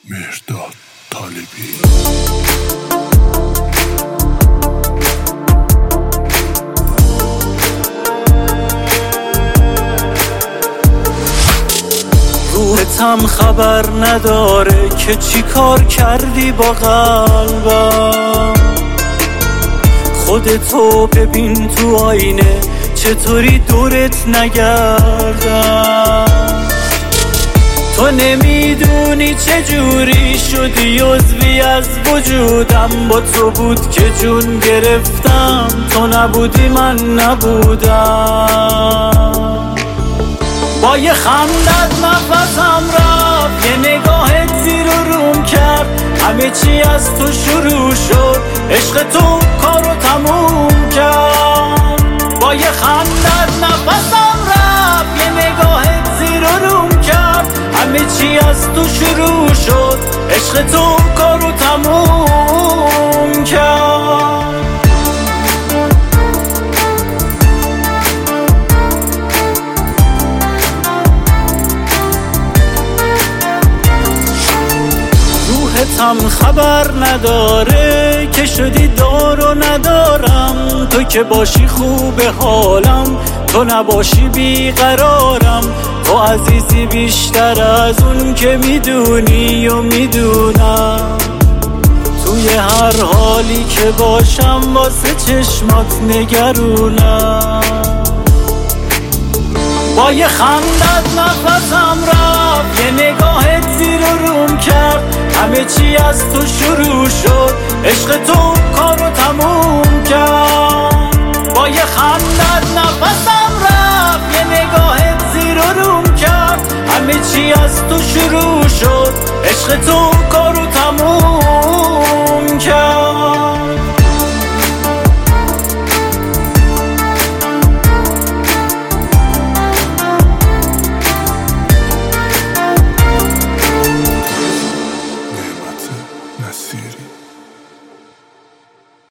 مهرداد طالبی. روحتم خبر نداره که چی کار کردی با قلبم. خودتو ببین تو آینه چطوری دورت نگردم. تو نمیدونی چجوری شدی عضوی از وجودم. با تو بود که جون گرفتم، تو نبودی من نبودم. با یه خندت نفسم رفت، یه نگاهت زیر و روم کرد. همه چی از تو شروع شد، عشق تو کارو تموم کرد. با یه خندت نفسم رفت، یه نگاهت زیر و روم کرد. همه چی از تو شروع شد، عشق تو کارو تموم کرد. روحتم خبر نداره که شدی دار و ندارم. تو که باشی خوبه حالم، تو نباشی بیقرارم. تو عزیزی بیشتر از اون که میدونی و میدونم. توی هر حالی که باشم واسه چشمات نگرونم. با یه خندت نفسم رفت، یه نگاهت زیر و روم کرد. همه چی از تو شروع شد، عشق تو کارو تموم کرد. با یه خندت نفسم رفت، یه نگاهت زیر و روم کرد. همه چی از تو شروع شد، عشق تو کارو تموم